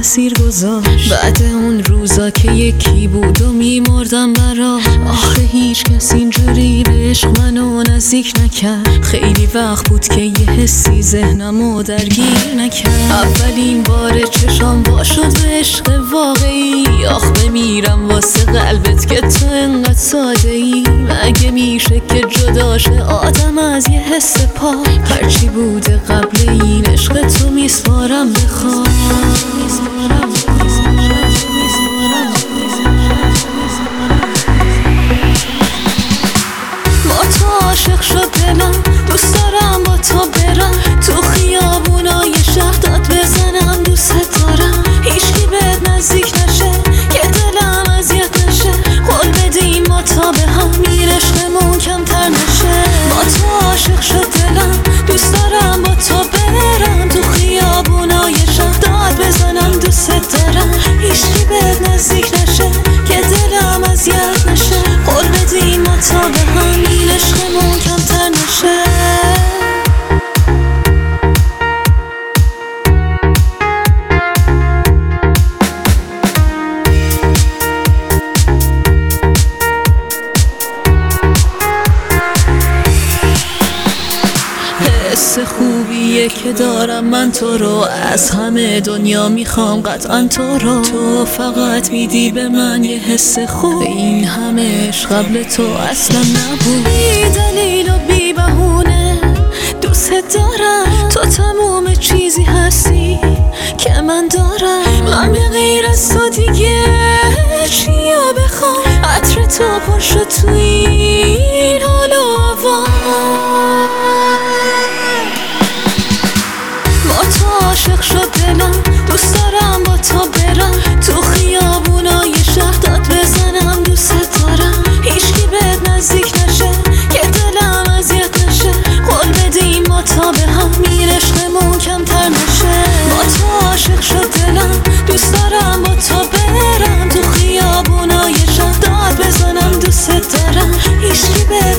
تأثیر گذاشت. بعد اون روزا که یکی بود و میمردم براش، آخه هیچ کس اینجوری به عشق منو نزدیک نکرد. خیلی وقت بود که یه حسی ذهنمو درگیر نکرد. اولین بار چشام وا شد به عشق واقعی. آخ بمیرم واسه قلبت که تو انقدر ساده ای. مگه میشه که جدا شه آدم از یه حس پاک؟ هرچی بوده قبل این عشق تو میسپارم به خاک. با تو عاشق شد دلم، دوست دارم با تو برم تو خیابونای شهر داد بزنم دوست دارم. هیچکی بهت نزدیک نشه که دلم اذیت نشه. قول بدیم ما تا به هم این عشقمون کمتر نشه. با تو عاشق شد دلم، دوست دارم با تو برم تو خیابونای شهر داد بزنم دوست دارم. هیچکی بهت نزدیک نشه که دلم اذیت نشه. قول بدیم ما تا به هم این عشقمون کمتر نشه. حس خوبیه که دارم من تو رو، از همه دنیا میخوام قطعا تو رو. تو فقط میدی به من یه حس خوب، این همه عشق قبل تو اصلا نبود. بی دلیل و بی بهونه دوست دارم، تو تموم چیزی هستی که من دارم. من به غیر از تو دیگه چیا بخوام؟ عطر تو پر شد تو این حال و هوا. با تو عاشق شد دلم، دوست دارم با تو برم تو خیابونای شهر داد بزنم دوست دارم. هیچکی بهت نزدیک نشه که دلم اذیت نشه. قول بدیم ما تا به هم این عشقمون کمتر نشه. با تو عاشق شد دلم، دوست دارم با تو برم تو خیابونای شهر داد بزنم دوست دارم. هیچکی